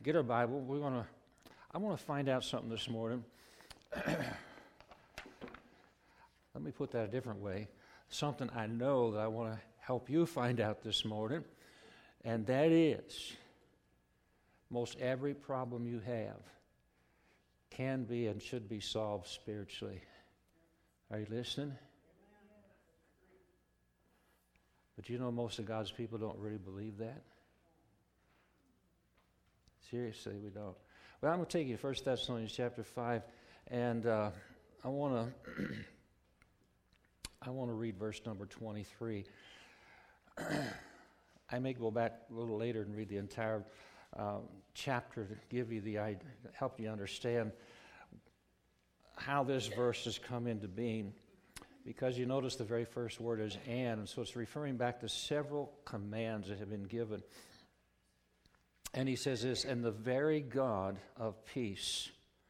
get our Bible. I want to find out something this morning. Let me put that a different way. Something I know that I want to help you find out this morning, and that is most every problem you have can be and should be solved spiritually. Are you listening? But you know most of God's people don't really believe that. Seriously, we don't. Well, I'm going to take you to 1 Thessalonians chapter 5, and I want to read verse number 23. I may go back a little later and read the entire chapter to give you the idea, help you understand how this verse has come into being. Because you notice the very first word is and so it's referring back to several commands that have been given. And he says this, and the very God of peace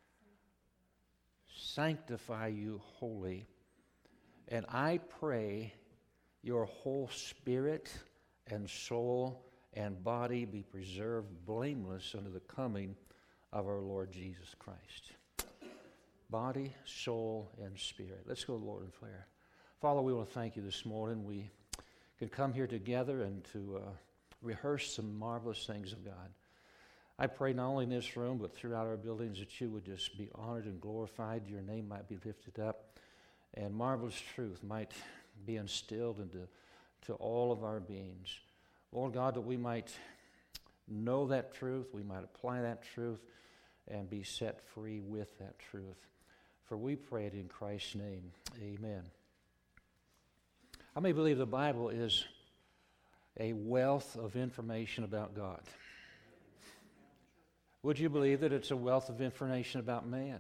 sanctify you wholly. And I pray your whole spirit and soul and body be preserved blameless unto the coming of our Lord Jesus Christ. Body, soul, and spirit. Let's go to the Lord in prayer. Father, we want to thank you this morning. We can come here together and to rehearse some marvelous things of God. I pray not only in this room, but throughout our buildings that you would just be honored and glorified. Your name might be lifted up, and marvelous truth might be instilled into all of our beings. Lord God, that we might know that truth, we might apply that truth, and be set free with that truth. For we pray it in Christ's name. Amen. How many believe the Bible is a wealth of information about God? Would you believe that it's a wealth of information about man?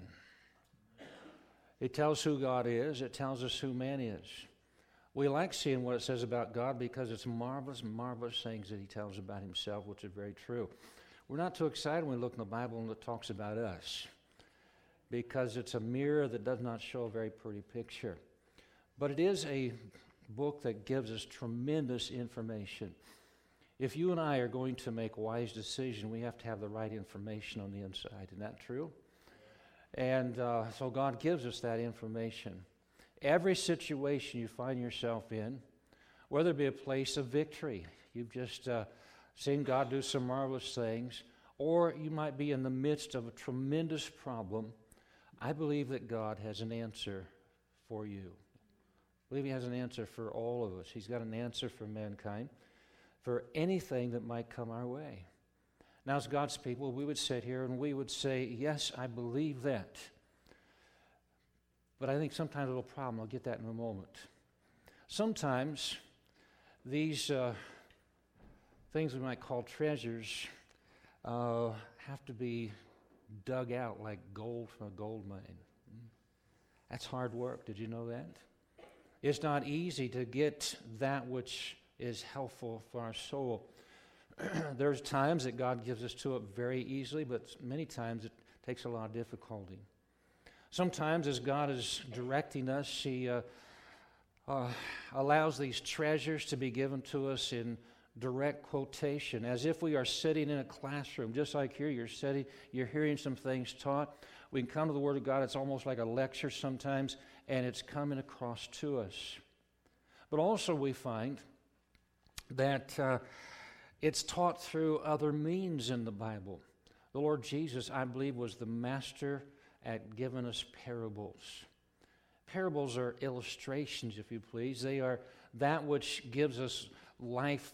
It tells who God is. It tells us who man is. We like seeing what it says about God because it's marvelous, marvelous things that he tells about himself, which is very true. We're not too excited when we look in the Bible and it talks about us because it's a mirror that does not show a very pretty picture. But it is a book that gives us tremendous information. If you and I are going to make wise decisions, we have to have the right information on the inside. Isn't that true? And so God gives us that information. Every situation you find yourself in, whether it be a place of victory, you've just seen God do some marvelous things, or you might be in the midst of a tremendous problem, I believe that God has an answer for you. I believe he has an answer for all of us. He's got an answer for mankind, for anything that might come our way. Now, as God's people, we would sit here and we would say, yes, I believe that. But I think sometimes a little problem. I'll get that in a moment. Sometimes these things we might call treasures have to be dug out like gold from a gold mine. That's hard work. Did you know that? It's not easy to get that which is helpful for our soul. There's times that God gives us to it very easily, but many times it takes a lot of difficulty. Sometimes as God is directing us, he allows these treasures to be given to us in direct quotation, as if we are sitting in a classroom. Just like here, you're hearing some things taught. We can come to the Word of God, it's almost like a lecture sometimes, and it's coming across to us. But also we find that it's taught through other means in the Bible. The Lord Jesus, I believe, was the master at giving us parables. Parables are illustrations, if you please. They are that which gives us life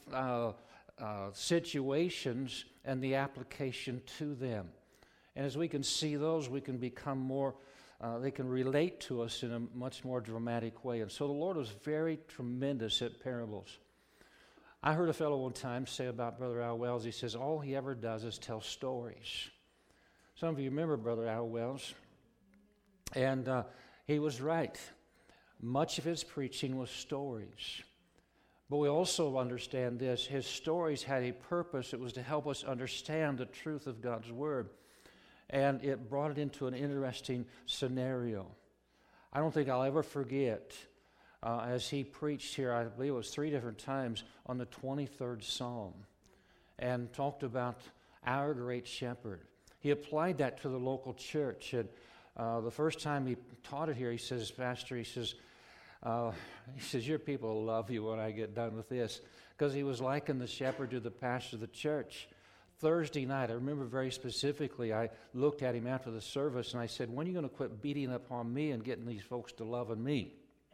situations and the application to them. And as we can see those, we can become more, they can relate to us in a much more dramatic way. And so the Lord was very tremendous at parables. I heard a fellow one time say about Brother Al Wells, he says, all he ever does is tell stories. Some of you remember Brother Al Wells, and he was right. Much of his preaching was stories. But we also understand this, his stories had a purpose. It was to help us understand the truth of God's Word. And it brought it into an interesting scenario. I don't think I'll ever forget as he preached here, I believe it was 3 different times, on the 23rd Psalm, and talked about our great shepherd. He applied that to the local church. And the first time he taught it here, he says, Pastor, he says, your people will love you when I get done with this. Because he was liking the shepherd to the pastor of the church. Thursday night, I remember very specifically, I looked at him after the service and I said, when are you going to quit beating up on me and getting these folks to loving me?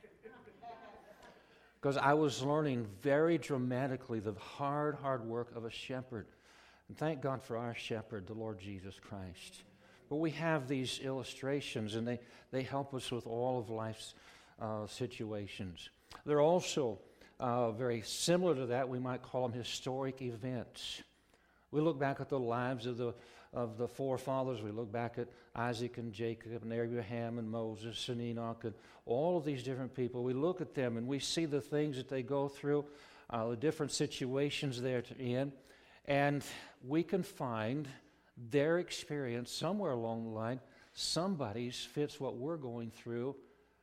Because I was learning very dramatically the hard work of a shepherd. And thank God for our shepherd, the Lord Jesus Christ. But we have these illustrations, and they help us with all of life's situations. They're also very similar to that. We might call them historic events. We look back at the lives of the forefathers. We look back at Isaac and Jacob and Abraham and Moses and Enoch and all of these different people. We look at them and we see the things that they go through, the different situations they're in, and we can find their experience somewhere along the line. Somebody's fits what we're going through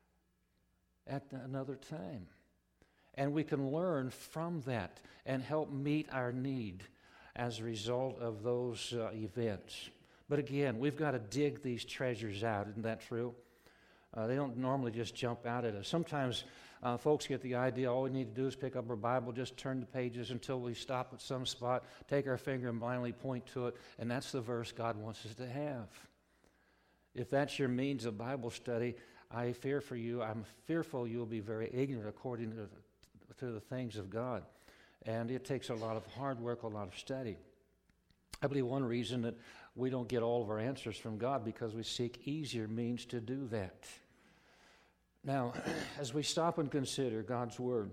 at another time. And we can learn from that and help meet our need as a result of those events. But again, we've got to dig these treasures out. Isn't that true? They don't normally just jump out at us. Sometimes folks get the idea all we need to do is pick up our Bible, just turn the pages until we stop at some spot, take our finger and blindly point to it, and that's the verse God wants us to have. If that's your means of Bible study, I fear for you. I'm fearful you'll be very ignorant according to the things of God. And it takes a lot of hard work, a lot of study. I believe one reason that we don't get all of our answers from God because we seek easier means to do that. Now, as we stop and consider God's Word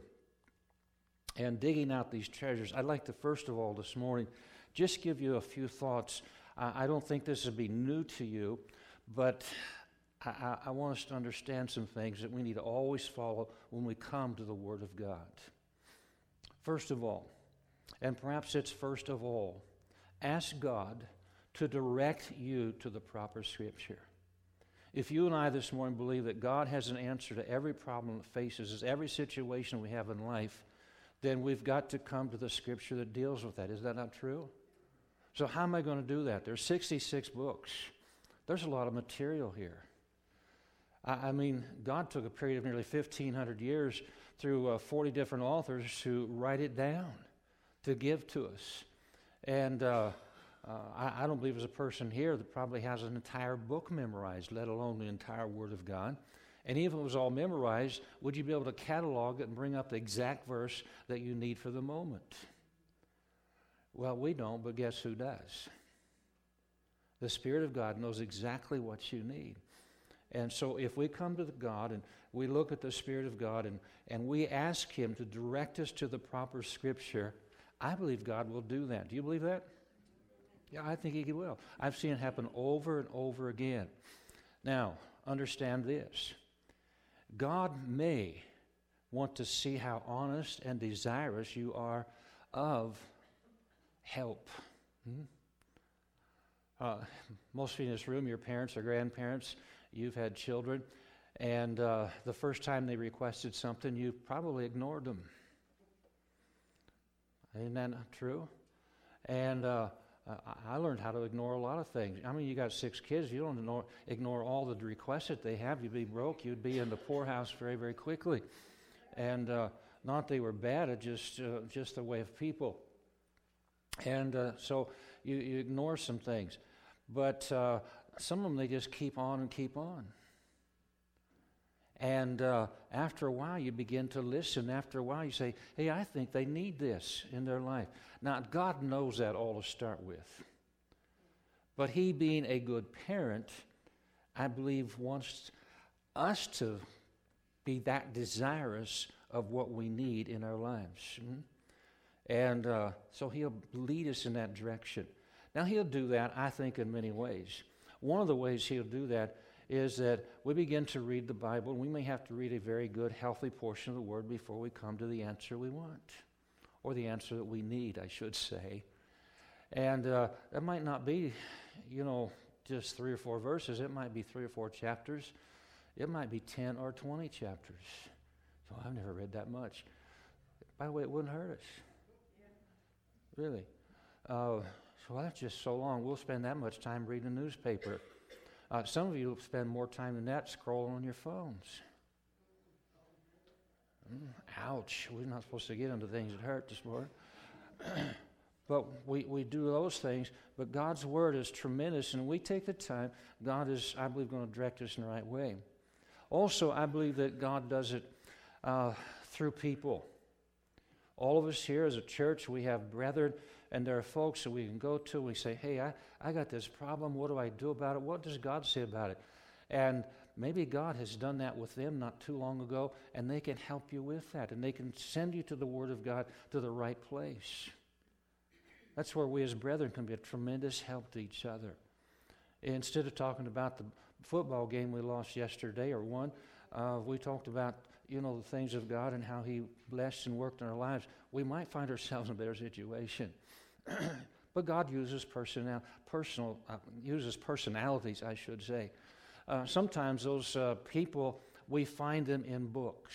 and digging out these treasures, I'd like to first of all this morning just give you a few thoughts. I don't think this would be new to you, but I want us to understand some things that we need to always follow when we come to the Word of God. First of all, and perhaps it's first of all, ask God to direct you to the proper Scripture. If you and I this morning believe that God has an answer to every problem that faces us, every situation we have in life, then we've got to come to the Scripture that deals with that. Is that not true? So how am I going to do that? There's 66 books. There's a lot of material here. I mean, God took a period of nearly 1,500 years through 40 different authors to write it down, to give to us. And I don't believe there's a person here that probably has an entire book memorized, let alone the entire Word of God. And even if it was all memorized, would you be able to catalog it and bring up the exact verse that you need for the moment? Well, we don't, but guess who does? The Spirit of God knows exactly what you need. And so if we come to God and we look at the Spirit of God and we ask Him to direct us to the proper Scripture, I believe God will do that. Do you believe that? Yeah, I think He will. I've seen it happen over and over again. Now, understand this. God may want to see how honest and desirous you are of help. Most of you in this room, your parents or grandparents, you've had children, and the first time they requested something, you probably ignored them. Isn't that not true? And I learned how to ignore a lot of things. I mean, you got 6 kids. You don't ignore all the requests that they have. You'd be broke. You'd be in the poorhouse very, very quickly. And not they were bad, it's just the way of people. And so you ignore some things. But some of them, they just keep on and keep on. And after a while, you begin to listen. After a while, you say, hey, I think they need this in their life. Now, God knows that all to start with. But He, being a good parent, I believe wants us to be that desirous of what we need in our lives. And so He'll lead us in that direction. Now, He'll do that, I think, in many ways. One of the ways He'll do that is that we begin to read the Bible, and we may have to read a very good, healthy portion of the Word before we come to the answer we want, or the answer that we need, I should say. And that might not be, just 3 or 4 verses. It might be 3 or 4 chapters. It might be 10 or 20 chapters. So I've never read that much. By the way, it wouldn't hurt us. Really. So, well, that's just so long. We'll spend that much time reading the newspaper. Some of you will spend more time than that scrolling on your phones. Ouch. We're not supposed to get into things that hurt this morning. But we do those things. But God's Word is tremendous, and we take the time. God is, I believe, going to direct us in the right way. Also, I believe that God does it through people. All of us here as a church, we have brethren, and there are folks that we can go to. We say, hey, I got this problem. What do I do about it? What does God say about it? And maybe God has done that with them not too long ago, and they can help you with that, and they can send you to the Word of God to the right place. That's where we as brethren can be a tremendous help to each other. Instead of talking about the football game we lost yesterday or won, we talked about, the things of God and how He blessed and worked in our lives. We might find ourselves in a better situation. But God uses personalities, I should say. Sometimes those people, we find them in books.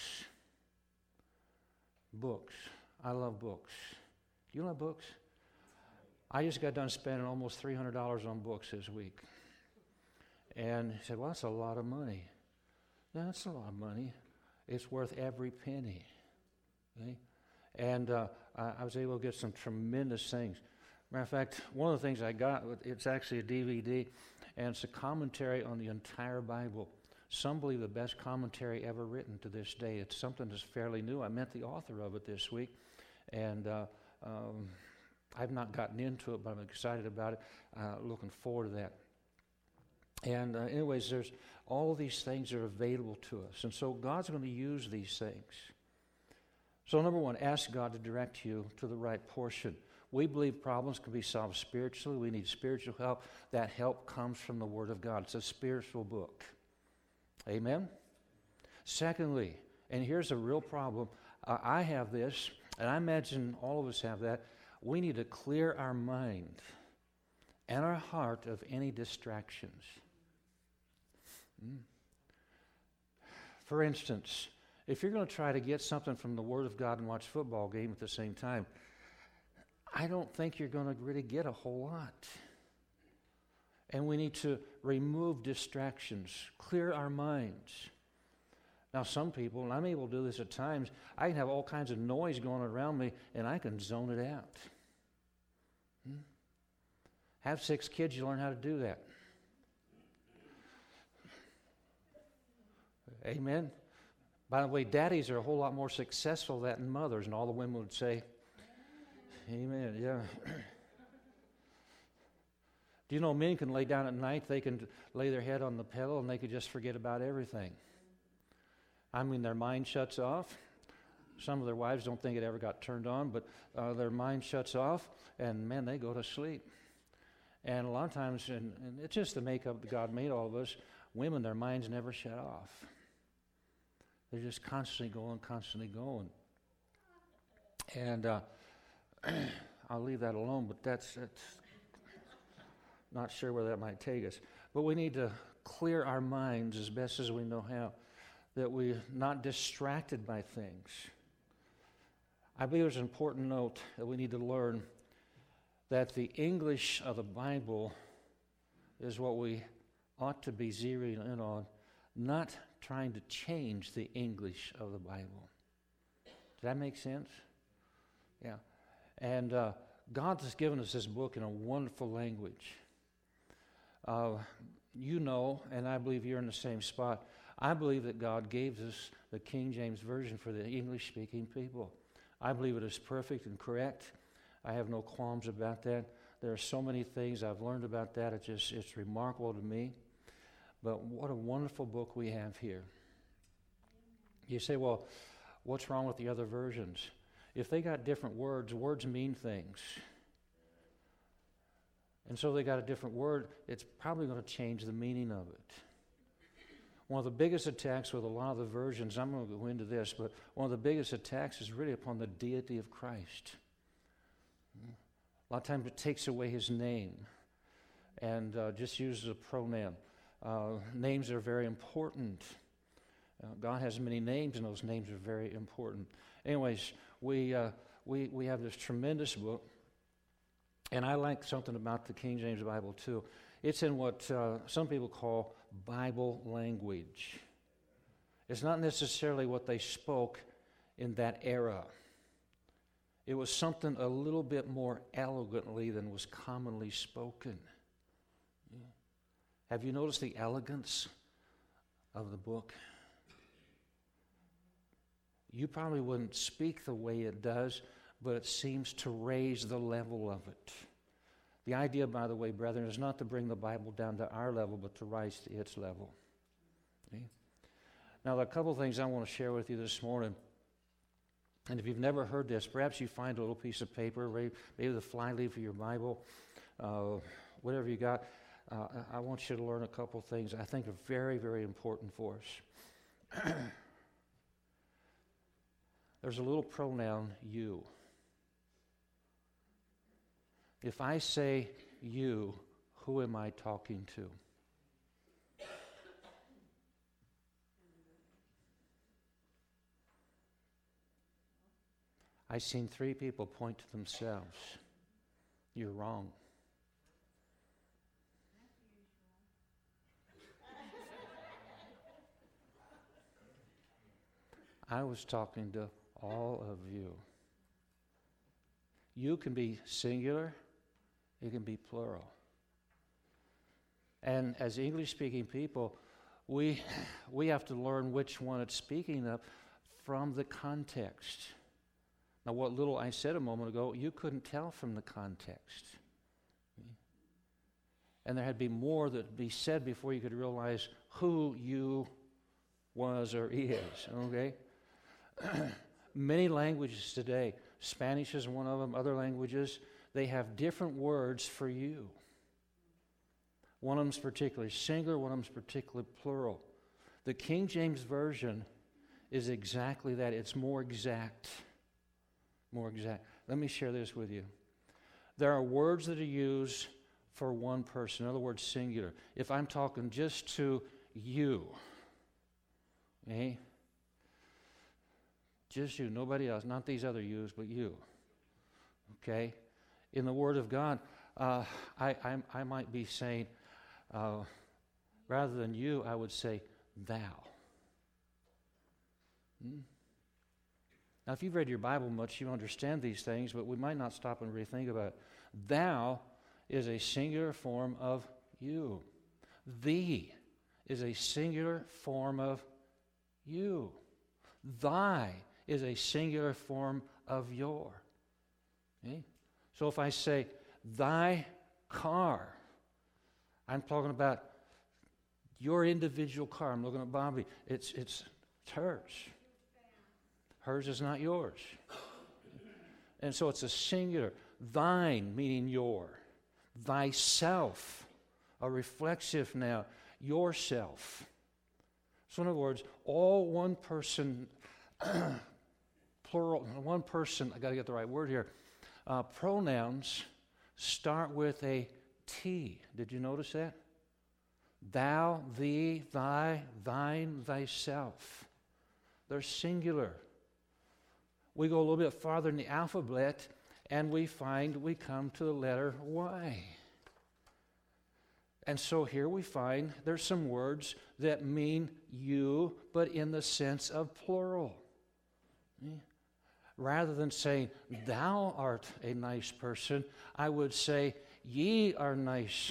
Books. I love books. Do you love books? I just got done spending almost $300 on books this week. And he said, well, that's a lot of money. Yeah, that's a lot of money. It's worth every penny. Okay? And I was able to get some tremendous things. Matter of fact, one of the things I got, it's actually a DVD, and it's a commentary on the entire Bible. Some believe the best commentary ever written to this day. It's something that's fairly new. I met the author of it this week, and I've not gotten into it, but I'm excited about it, looking forward to that. And anyways, there's all these things are available to us. And so God's going to use these things. So number one, ask God to direct you to the right portion. We believe problems can be solved spiritually. We need spiritual help. That help comes from the Word of God. It's a spiritual book. Amen? Secondly, and here's a real problem. I have this, and I imagine all of us have that. We need to clear our mind and our heart of any distractions. For instance, if you're going to try to get something from the Word of God and watch a football game at the same time, I don't think you're going to really get a whole lot. And we need to remove distractions, clear our minds. Now, some people, and I'm able to do this at times, I can have all kinds of noise going around me, and I can zone it out. Have 6 kids, you learn how to do that. Amen. By the way, daddies are a whole lot more successful than mothers, and all the women would say, amen, yeah. Do you know men can lay down at night, they can lay their head on the pillow, and they could just forget about everything. I mean, their mind shuts off. Some of their wives don't think it ever got turned on, but their mind shuts off, and man, they go to sleep. And a lot of times, and it's just the makeup that God made all of us, women, their minds never shut off. They're just constantly going. And I'll leave that alone, but that's not sure where that might take us. But we need to clear our minds as best as we know how, that we're not distracted by things. I believe there's an important note that we need to learn, that the English of the Bible is what we ought to be zeroing in on, not trying to change the English of the Bible. Does that make sense? Yeah. And God has given us this book in a wonderful language. You know, and I believe you're in the same spot, I believe that God gave us the King James Version for the English-speaking people. I believe it is perfect and correct. I have no qualms about that. There are so many things I've learned about that. It's remarkable to me. But what a wonderful book we have here. You say, well, what's wrong with the other versions? If they got different words, words mean things. And so they got a different word, it's probably going to change the meaning of it. One of the biggest attacks with a lot of the versions, I'm going to go into this, but one of the biggest attacks is really upon the deity of Christ. A lot of times it takes away his name and just uses a pronoun. Names are very important. God has many names, and those names are very important. Anyways, we have this tremendous book, And I like something about the King James Bible too. It's in what some people call Bible language. It's not necessarily what they spoke in that era. It was something a little bit more elegantly than was commonly spoken. Have you noticed the elegance of the book? You probably wouldn't speak the way it does, but it seems to raise the level of it. The idea, by the way, brethren, is not to bring the Bible down to our level, but to rise to its level. Okay? Now, there are a couple of things I want to share with you this morning. And if you've never heard this, perhaps you find a little piece of paper, maybe the flyleaf of your Bible, whatever you got. I want you to learn a couple of things I think are very, very important for us. There's a little pronoun, you. If I say you, who am I talking to? I've seen 3 people point to themselves. You're wrong. I was talking to all of you. You can be singular, it can be plural. And as English-speaking people, we have to learn which one it's speaking of from the context. Now, what little I said a moment ago, you couldn't tell from the context. And there had to be more that would be said before you could realize who you was or is, okay? Many languages today, Spanish is one of them, other languages, they have different words for you. One of them is particularly singular, one of them is particularly plural. The King James Version is exactly that. It's more exact. More exact. Let me share this with you. There are words that are used for one person, in other words, singular. If I'm talking just to you, okay? Just you, nobody else, not these other yous, but you. Okay? In the Word of God, I might be saying, rather than you, I would say thou. Now, if you've read your Bible much, you understand these things, but we might not stop and really think about it. Thou is a singular form of you. Thee is a singular form of you. Thy is a singular form of your. Okay? So if I say, thy car, I'm talking about your individual car. I'm looking at Bobby. It's hers. Hers is not yours. And so it's a singular. Thine, meaning your. Thyself, a reflexive now. Yourself. So in other words, all one person, plural, one person, I got to get the right word here. Pronouns start with a T. Did you notice that? Thou, thee, thy, thine, thyself. They're singular. We go a little bit farther in the alphabet, and we find we come to the letter Y. And so here we find there's some words that mean you, but in the sense of plural. Rather than saying, thou art a nice person, I would say, ye are nice.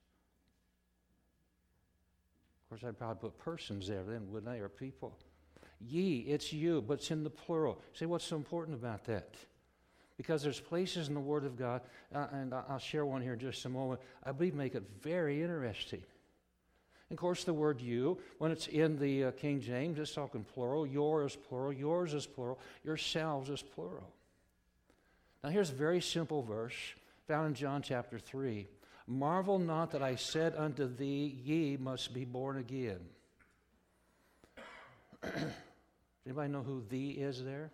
Of course, I'd probably put persons there then, wouldn't I, or people. Ye, it's you, but it's in the plural. Say, what's so important about that? Because there's places in the Word of God, and I'll share one here in just a moment, I believe make it very interesting. And of course, the word you, when it's in the King James, it's talking plural. Your is plural. Yours is plural. Yourselves is plural. Now, here's a very simple verse found in John chapter 3. Marvel not that I said unto thee, ye must be born again. Anybody know who thee is there?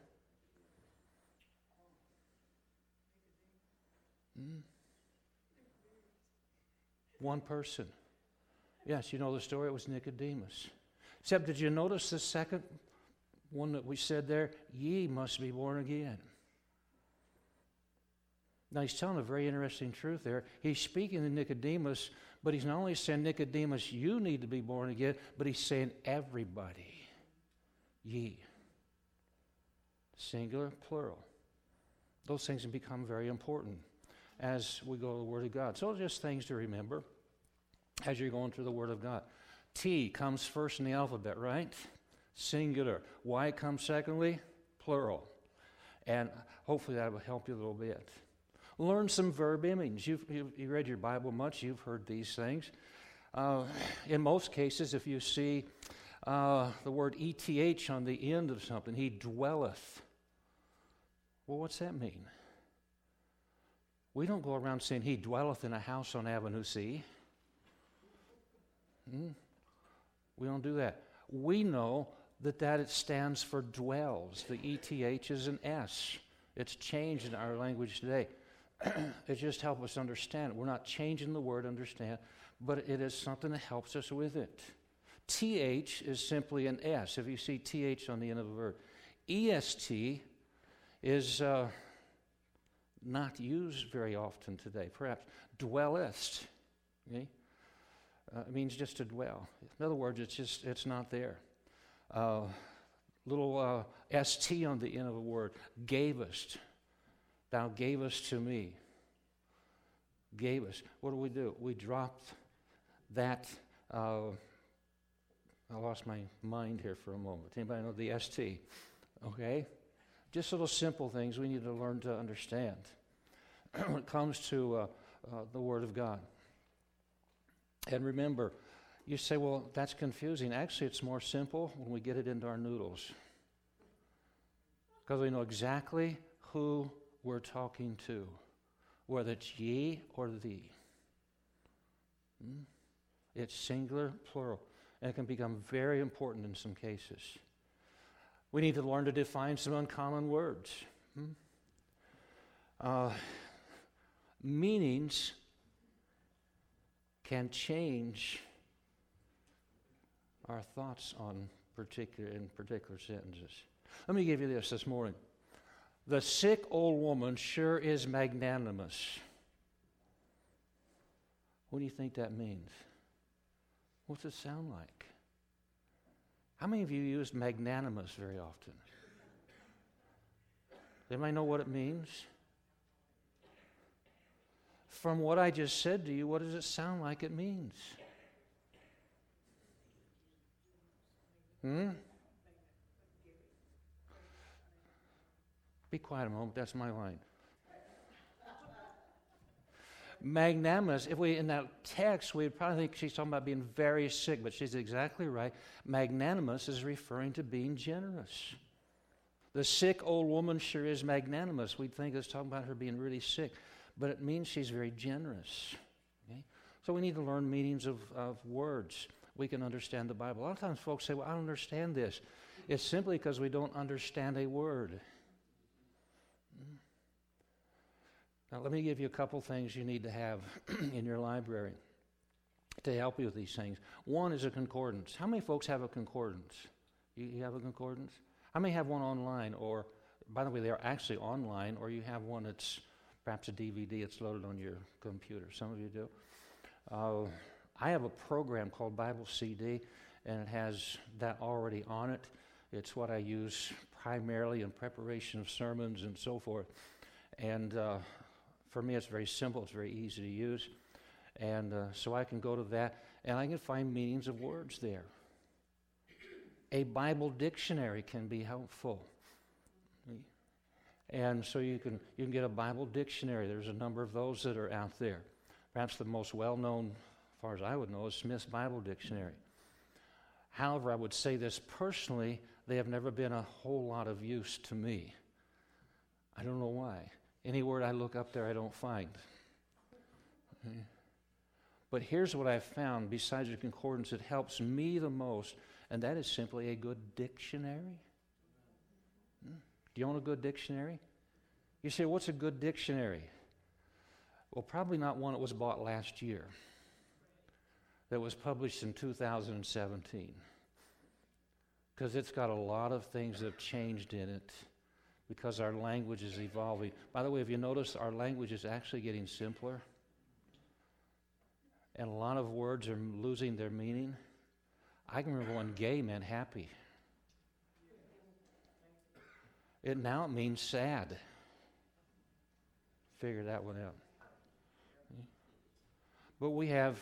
One person. Yes, you know the story. It was Nicodemus. Except, did you notice the second one that we said there? Ye must be born again. Now, he's telling a very interesting truth there. He's speaking to Nicodemus, but he's not only saying, Nicodemus, you need to be born again, but he's saying, everybody, ye. Singular, plural. Those things can become very important as we go to the Word of God. So just things to remember as you're going through the Word of God. T comes first in the alphabet, right? Singular. Y comes secondly, plural. And hopefully that will help you a little bit. Learn some verb image. You read your Bible much. You've heard these things. In most cases, if you see the word ETH on the end of something, he dwelleth. Well, what's that mean? We don't go around saying he dwelleth in a house on Avenue C. We don't do that. We know that it stands for dwells. The ETH is an S. It's changed in our language today. It just helps us understand it. We're not changing the word understand, but it is something that helps us with it. TH is simply an S, if you see TH on the end of a verb. EST is not used very often today. Perhaps dwellest. Okay? It means just to dwell. In other words, it's not there. Little ST on the end of a word. Gavest. Thou gavest to me. Gavest. What do? We dropped that. I lost my mind here for a moment. Anybody know the ST? Okay? Just little simple things we need to learn to understand when it comes to the Word of God. And remember, you say, well, that's confusing. Actually, it's more simple when we get it into our noodles. Because we know exactly who we're talking to, whether it's ye or thee. It's singular, plural, and it can become very important in some cases. We need to learn to define some uncommon words. Meanings can change our thoughts on particular sentences. Let me give you this morning. The sick old woman sure is magnanimous. What do you think that means? What's it sound like? How many of you use magnanimous very often? Does anybody know what it means? From what I just said to you, what does it sound like it means? Be quiet a moment, that's my line. Magnanimous, if we in that text, we'd probably think she's talking about being very sick, but she's exactly right. Magnanimous is referring to being generous. The sick old woman sure is magnanimous. We'd think it's talking about her being really sick, but it means she's very generous. Okay? So we need to learn meanings of words. We can understand the Bible. A lot of times folks say, well, I don't understand this. It's simply because we don't understand a word. Now, let me give you a couple things you need to have in your library to help you with these things. One is a concordance. How many folks have a concordance? You have a concordance? How many have one online? Or, by the way, they're actually online, or you have one that's perhaps a DVD that's loaded on your computer. Some of you do. I have a program called Bible CD, and it has that already on it. It's what I use primarily in preparation of sermons and so forth. And for me, it's very simple. It's very easy to use. And so I can go to that, and I can find meanings of words there. A Bible dictionary can be helpful. And so you can get a Bible dictionary. There's a number of those that are out there. Perhaps the most well-known, as far as I would know, is Smith's Bible Dictionary. However, I would say this personally, they have never been a whole lot of use to me. I don't know why. Any word I look up there, I don't find. Okay. But here's what I've found, besides the concordance, that helps me the most, and that is simply a good dictionary. Do you own a good dictionary? You say, what's a good dictionary? Well, probably not one that was bought last year, that was published in 2017, because it's got a lot of things that have changed in it because our language is evolving. By the way, have you noticed our language is actually getting simpler? And a lot of words are losing their meaning. I can remember when gay meant happy. It now means sad. Figure that one out. But we have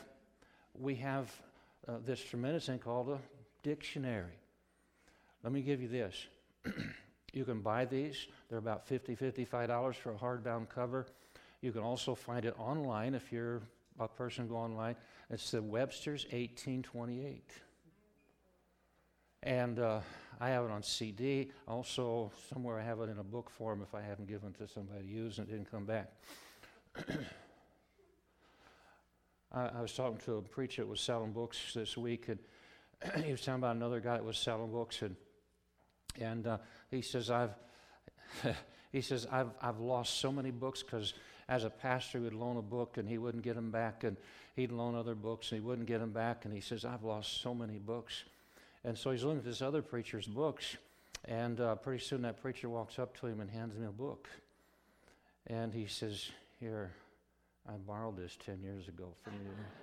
this tremendous thing called a dictionary. Let me give you this. You can buy these. They're about $50, $55 for a hardbound cover. You can also find it online if you're a person go online. It's the Webster's 1828. And I have it on CD. Also, somewhere I have it in a book form if I haven't given it to somebody to use and it didn't come back. I was talking to a preacher that was selling books this week, and he was talking about another guy that was selling books, and he says, I've lost so many books because as a pastor, he would loan a book and he wouldn't get them back, and he'd loan other books and he wouldn't get them back, and he says, I've lost so many books. And so he's looking at this other preacher's books, and pretty soon that preacher walks up to him and hands him a book. And he says, here, I borrowed this 10 years ago from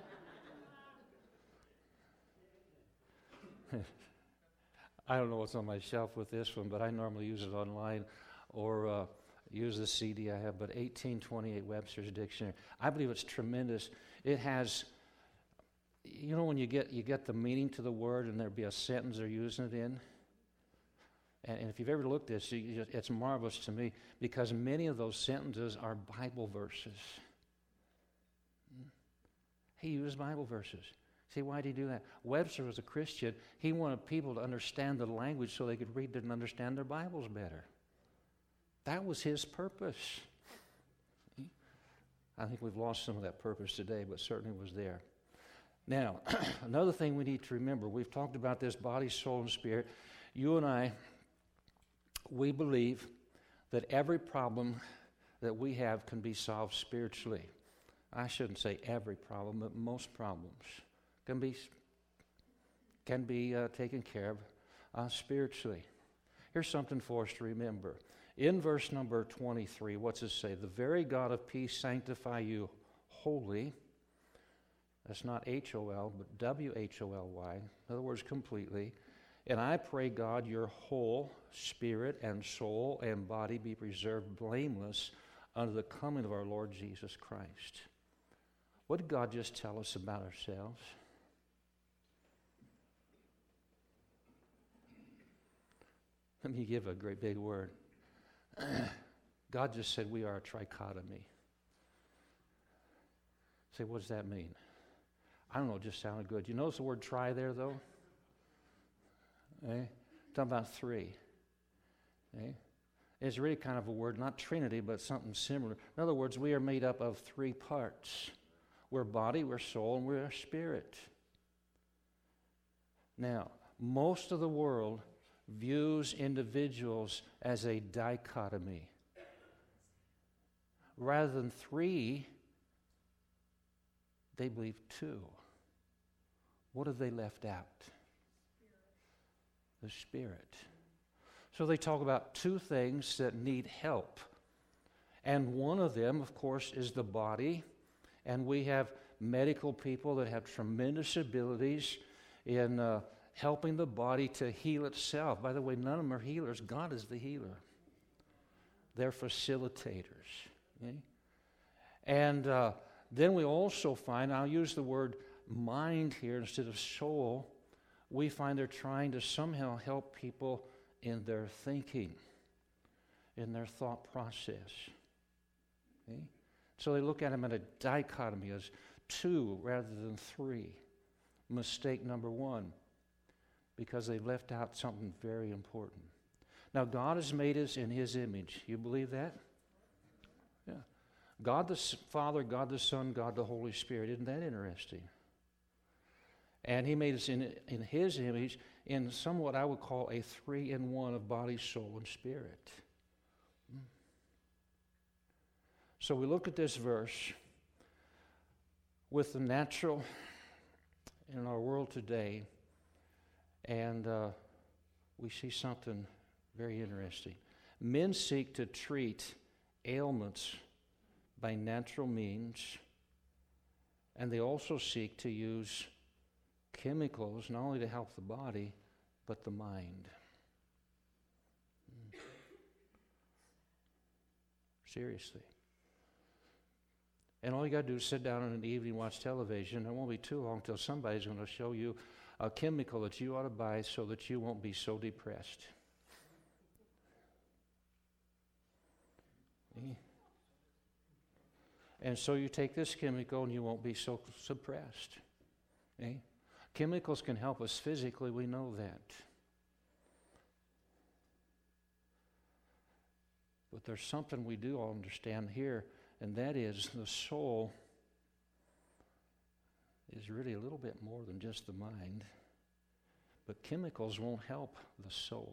you. I don't know what's on my shelf with this one, but I normally use it online or use the CD I have, but 1828 Webster's Dictionary. I believe it's tremendous. It has, you know, when you get the meaning to the word and there'll be a sentence they're using it in. And if you've ever looked at this, it's marvelous to me because many of those sentences are Bible verses. He used Bible verses. See, why did he do that? Webster was a Christian. He wanted people to understand the language so they could read it and understand their Bibles better. That was his purpose. I think we've lost some of that purpose today, but certainly was there. Now, another thing we need to remember, we've talked about this body, soul, and spirit. You and I, we believe that every problem that we have can be solved spiritually. I shouldn't say every problem, but most problems can be taken care of spiritually. Here's something for us to remember. In verse number 23, what's it say? The very God of peace sanctify you wholly. That's not H-O-L, but W-H-O-L-Y. In other words, completely. And I pray, God, your whole spirit and soul and body be preserved blameless unto the coming of our Lord Jesus Christ. What did God just tell us about ourselves? Let me give a great big word. God just said we are a trichotomy. Say, what does that mean? I don't know, it just sounded good. You notice the word tri there, though? Talking about three. It's really kind of a word, not Trinity, but something similar. In other words, we are made up of three parts. We're body, we're soul, and we're spirit. Now, most of the world views individuals as a dichotomy. Rather than three, they believe two. What have they left out? The spirit. So they talk about two things that need help. And one of them, of course, is the body. And we have medical people that have tremendous abilities in helping the body to heal itself. By the way, none of them are healers. God is the healer. They're facilitators. Okay? And then we also find, I'll use the word mind here instead of soul, we find they're trying to somehow help people in their thinking, in their thought process. Okay? So they look at them at a dichotomy as two rather than three. Mistake number one, because they left out something very important. Now, God has made us in His image. You believe that? Yeah. God the Father, God the Son, God the Holy Spirit. Isn't that interesting? And He made us in His image in somewhat I would call a 3-in-1 of body, soul, and spirit. So we look at this verse with the natural in our world today, and we see something very interesting. Men seek to treat ailments by natural means, and they also seek to use chemicals not only to help the body, but the mind. Seriously. And all you got to do is sit down in the evening, watch television. It won't be too long till somebody's going to show you a chemical that you ought to buy so that you won't be so depressed. And so you take this chemical and you won't be so suppressed. Chemicals can help us physically, we know that. But there's something we do all understand here, and that is the soul is really a little bit more than just the mind. But chemicals won't help the soul.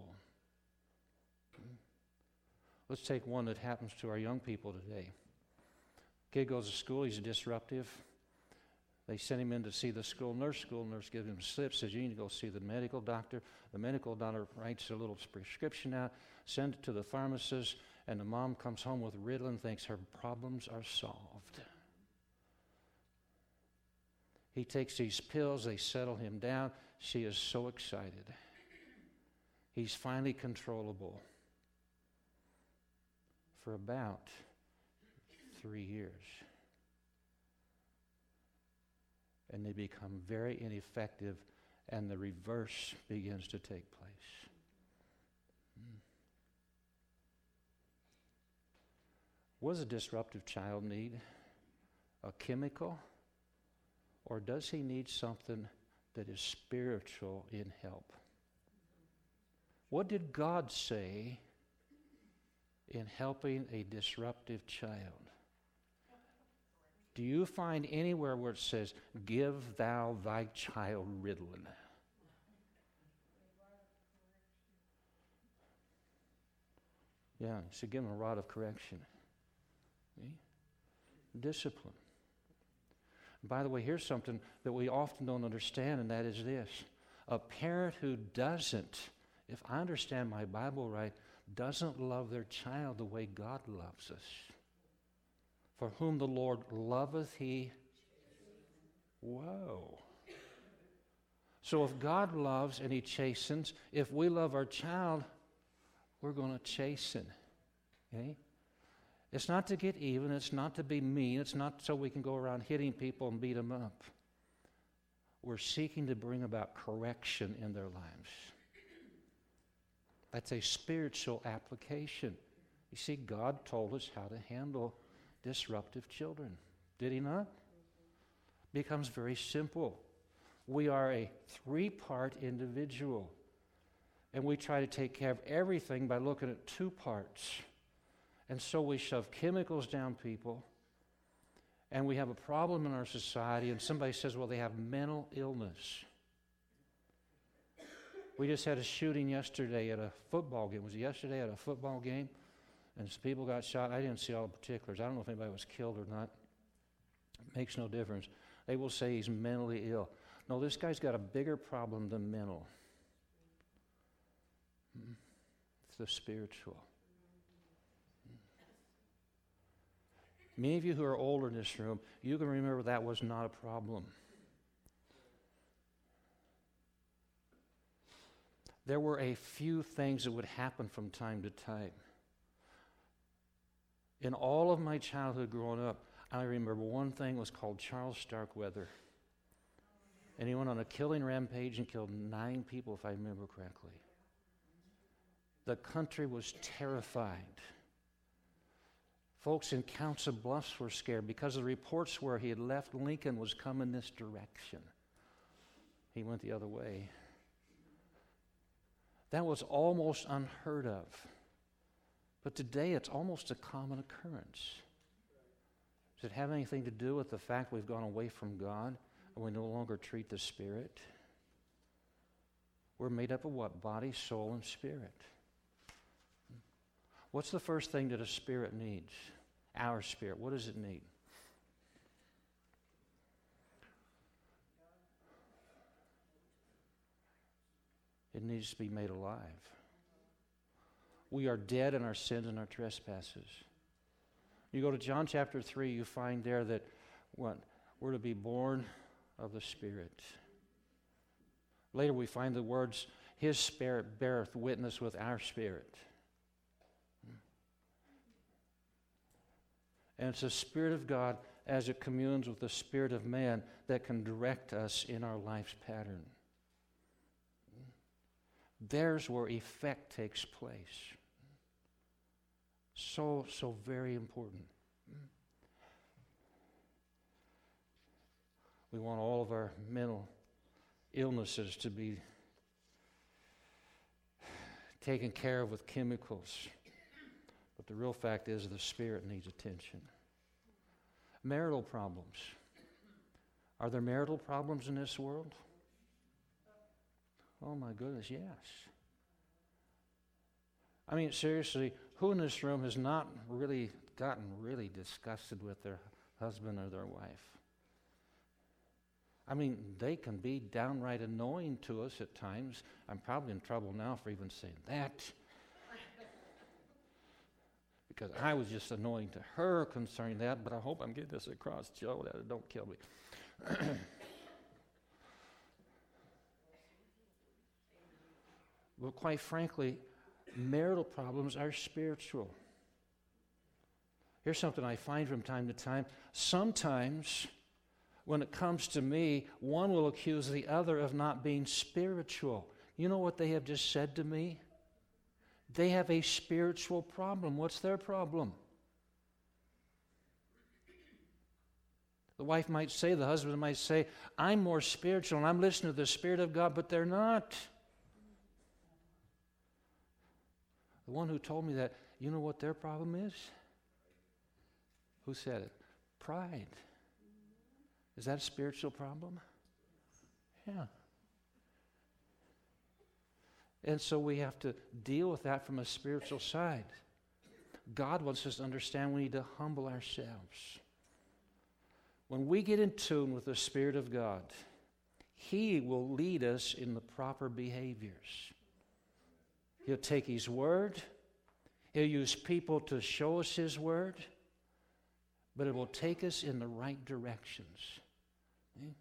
Let's take one that happens to our young people today. Kid goes to school, he's disruptive. They send him in to see the school nurse. School nurse gives him a slip, says you need to go see the medical doctor. The medical doctor writes a little prescription out, sends it to the pharmacist, and the mom comes home with Ritalin, thinks her problems are solved. He takes these pills, they settle him down. She is so excited. He's finally controllable for about 3 years. And they become very ineffective, and the reverse begins to take place. What does a disruptive child need? A chemical? Or does he need something that is spiritual in help? What did God say in helping a disruptive child? Do you find anywhere where it says, give thou thy child Ritalin? Yeah, he said, give him a rod of correction. See? Discipline. By the way, here's something that we often don't understand, and that is this. A parent who doesn't, if I understand my Bible right, doesn't love their child the way God loves us. For whom the Lord loveth, he... Whoa. So if God loves and he chastens, if we love our child, we're going to chasten. Okay? It's not to get even. It's not to be mean. It's not so we can go around hitting people and beat them up. We're seeking to bring about correction in their lives. That's a spiritual application. You see, God told us how to handle disruptive children. Did he not? Becomes very simple. We are a 3-part individual. And we try to take care of everything by looking at 2 parts. And so we shove chemicals down people, and we have a problem in our society, and somebody says, well, they have mental illness. We just had a shooting yesterday at a football game. Was it yesterday at a football game? And some people got shot. I didn't see all the particulars. I don't know if anybody was killed or not. It makes no difference. They will say he's mentally ill. No, this guy's got a bigger problem than mental. It's the spiritual. Many of you who are older in this room, you can remember that was not a problem. There were a few things that would happen from time to time. In all of my childhood growing up, I remember one thing was called Charles Starkweather. And he went on a killing rampage and killed 9 people, if I remember correctly. The country was terrified. Folks in Council Bluffs were scared because the reports were he had left Lincoln was coming this direction. He went the other way. That was almost unheard of. But today it's almost a common occurrence. Does it have anything to do with the fact we've gone away from God and we no longer treat the Spirit? We're made up of what? Body, soul, and spirit. What's the first thing that a spirit needs? Our spirit. What does it need? It needs to be made alive. We are dead in our sins and our trespasses. You go to John chapter 3, you find there that what? We're to be born of the Spirit. Later we find the words, His Spirit beareth witness with our spirit. And it's the Spirit of God as it communes with the spirit of man that can direct us in our life's pattern. There's where effect takes place. So very important. We want all of our mental illnesses to be taken care of with chemicals. But the real fact is the spirit needs attention. Marital problems. Are there marital problems in this world? Oh my goodness, yes. I mean, seriously, who in this room has not really gotten really disgusted with their husband or their wife? I mean, they can be downright annoying to us at times. I'm probably in trouble now for even saying that. Because I was just annoying to her concerning that, but I hope I'm getting this across, Joe, that it don't kill me. But quite frankly, marital problems are spiritual. Here's something I find from time to time. Sometimes, when it comes to me, one will accuse the other of not being spiritual. You know what they have just said to me? They have a spiritual problem. What's their problem? The wife might say, the husband might say, I'm more spiritual and I'm listening to the Spirit of God, but they're not. The one who told me that, you know what their problem is? Who said it? Pride. Is that a spiritual problem? Yeah. And so we have to deal with that from a spiritual side. God wants us to understand we need to humble ourselves. When we get in tune with the Spirit of God, He will lead us in the proper behaviors. He'll take His Word. He'll use people to show us His Word. But it will take us in the right directions. Okay?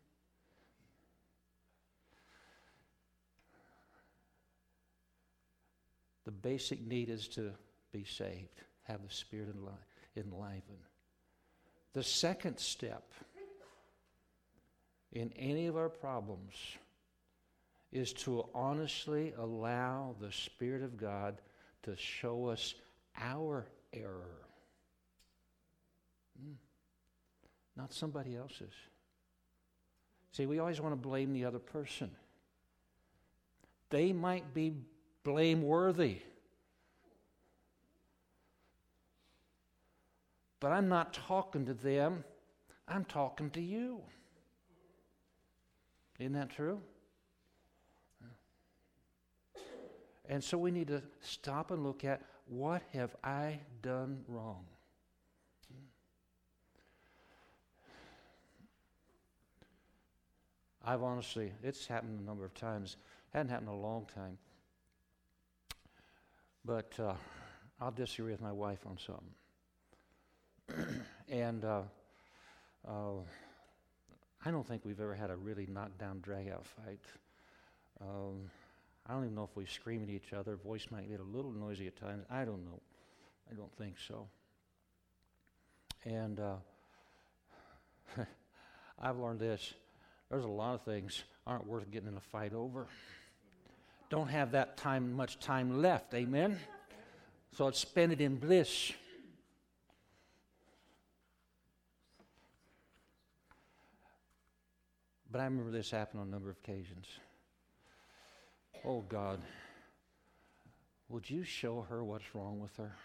The basic need is to be saved, have the Spirit enlivened. The second step in any of our problems is to honestly allow the Spirit of God to show us our error. Not somebody else's. See, we always want to blame the other person. They might be blameworthy. But I'm not talking to them. I'm talking to you. Isn't that true? And so we need to stop and look at, what have I done wrong? I've honestly, it's happened a number of times. Hadn't happened in a long time. But I'll disagree with my wife on something. And I don't think we've ever had a really knockdown, drag-out fight. I don't even know if we scream at each other. Voice might get a little noisy at times. I don't know. I don't think so. And I've learned this. There's a lot of things aren't worth getting in a fight over. Don't have that much time left, amen? So let's spend it in bliss. But I remember this happened on a number of occasions. Oh God, would you show her what's wrong with her?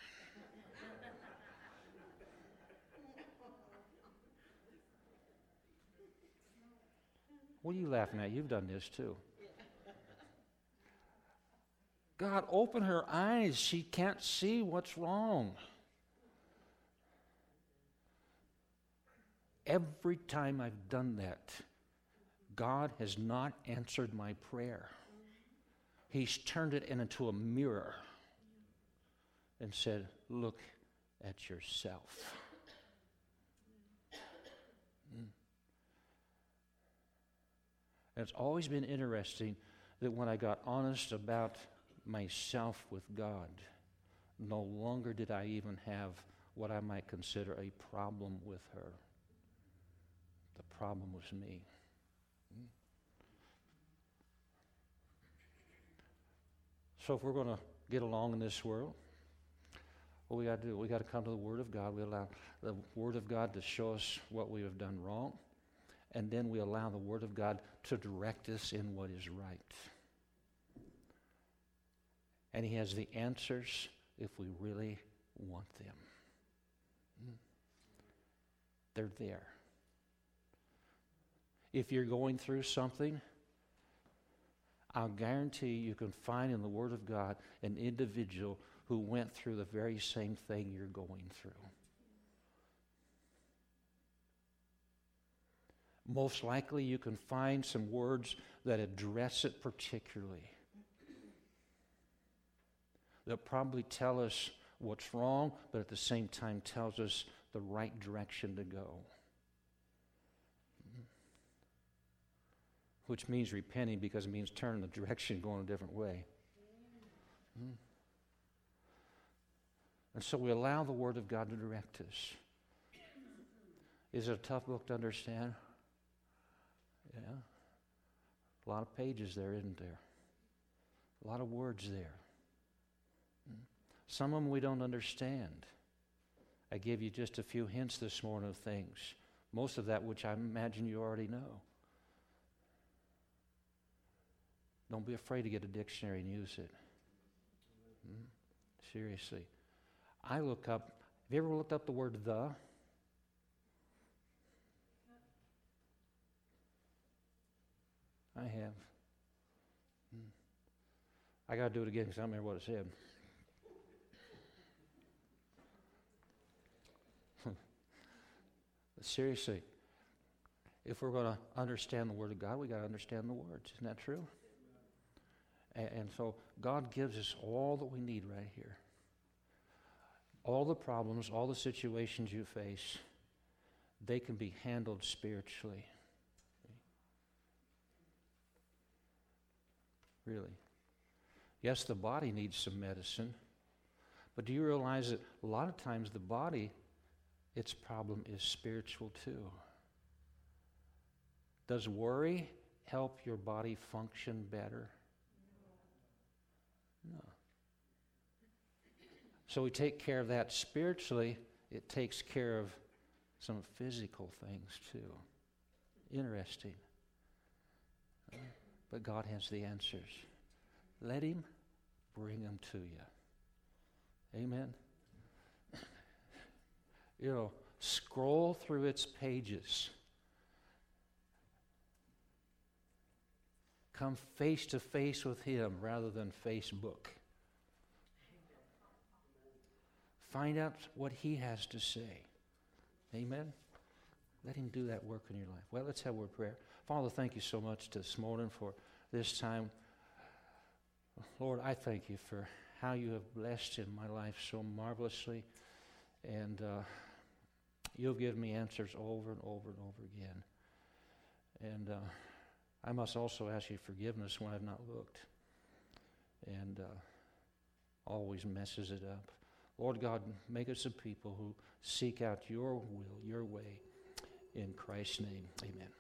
What are you laughing at? You've done this too. God, open her eyes. She can't see what's wrong. Every time I've done that, God has not answered my prayer. He's turned it into a mirror. and said, look at yourself. And it's always been interesting that when I got honest about myself with God, no longer did I even have what I might consider a problem with her. The problem was me. So if we're going to get along in this world, what we got to do, we got to come to the Word of God. We allow the Word of God to show us what we have done wrong, and then we allow the Word of God to direct us in what is right. And He has the answers if we really want them. They're there. If you're going through something, I'll guarantee you can find in the Word of God an individual who went through the very same thing you're going through. Most likely you can find some words that address it particularly, that probably tell us what's wrong, but at the same time tells us the right direction to go. Which means repenting, because it means turning the direction, going a different way. And so we allow the Word of God to direct us. Is it a tough book to understand? Yeah. A lot of pages there, isn't there? A lot of words there. Some of them we don't understand. I gave you just a few hints this morning of things. Most of that which I imagine you already know. Don't be afraid to get a dictionary and use it. Seriously. I look up, have you ever looked up the word the? I have. I got to do it again because I don't remember what it said. But seriously, if we're going to understand the Word of God, we got to understand the words. Isn't that true? And so God gives us all that we need right here. All the problems, all the situations you face, they can be handled spiritually. Really. Yes, the body needs some medicine, but do you realize that a lot of times the body, its problem is spiritual too? Does worry help your body function better? No. So we take care of that spiritually. It takes care of some physical things too. Interesting. But God has the answers. Let Him bring them to you. Amen. You know, scroll through its pages. Come face to face with Him rather than Facebook. Find out what He has to say. Amen. Let Him do that work in your life. Well, let's have a word of prayer. Father, thank you so much this morning for this time. Lord, I thank you for how you have blessed in my life so marvelously. And you've given me answers over and over and over again. And I must also ask you forgiveness when I've not looked. And always messes it up. Lord God, make us a people who seek out your will, your way. In Christ's name, amen.